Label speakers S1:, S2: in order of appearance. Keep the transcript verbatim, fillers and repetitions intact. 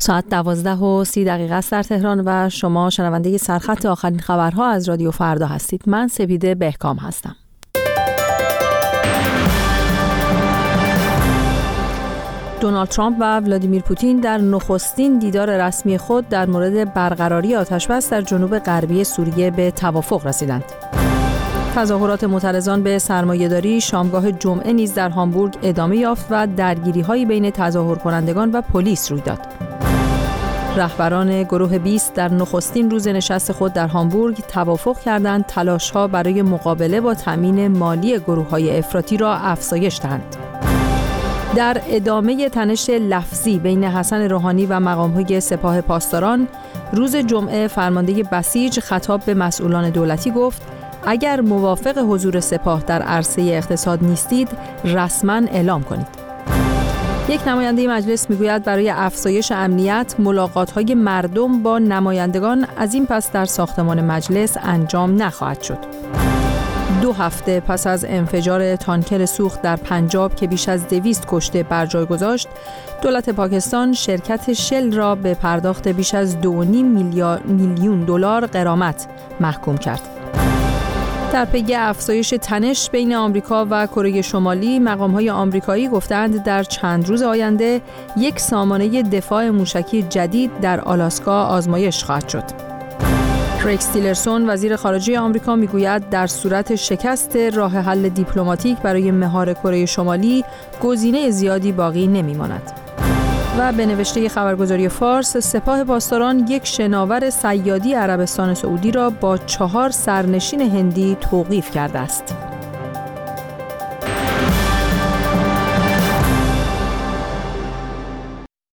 S1: ساعت دوازده و سی دقیقه است در تهران و شما شنونده سرخط آخرین خبرها از رادیو فردا هستید. من سپیده بهکام هستم. دونالد ترامپ و ولادیمیر پوتین در نخستین دیدار رسمی خود در مورد برقراری آتش‌بس در جنوب غربی سوریه به توافق رسیدند. تظاهرات معترضان به سرمایه‌داری شامگاه جمعه نیز در هامبورگ ادامه یافت و درگیری‌های بین تظاهر کنندگان و پلیس روی داد. رهبران گروه بیست در نخستین روز نشست خود در هامبورگ توافق کردند تلاش‌ها برای مقابله با تامین مالی گروه‌های افراطی را افزایش دهند. در ادامه تنش لفظی بین حسن روحانی و مقام‌های سپاه پاسداران، روز جمعه فرمانده بسیج خطاب به مسئولان دولتی گفت: اگر موافق حضور سپاه در عرصه اقتصاد نیستید، رسما اعلام کنید. یک نماینده مجلس میگوید برای افزایش امنیت، ملاقات‌های مردم با نمایندگان از این پس در ساختمان مجلس انجام نخواهد شد. دو هفته پس از انفجار تانکر سوخت در پنجاب که بیش از دویست کشته بر جای گذاشت، دولت پاکستان شرکت شل را به پرداخت بیش از دو و نیم میلیون دلار غرامت محکوم کرد. در پی افزایش تنش بین آمریکا و کره شمالی، مقام‌های آمریکایی گفتند در چند روز آینده یک سامانه دفاع موشکی جدید در آلاسکا آزمایش خواهد شد. ریکس تیلرسون وزیر خارجه آمریکا میگوید در صورت شکست راه حل دیپلماتیک برای مهار کره شمالی، گزینه زیادی باقی نمی‌ماند. و به نوشته خبرگزاری فارس، سپاه پاسداران یک شناور صیادی عربستان سعودی را با چهار سرنشین هندی توقیف کرده است.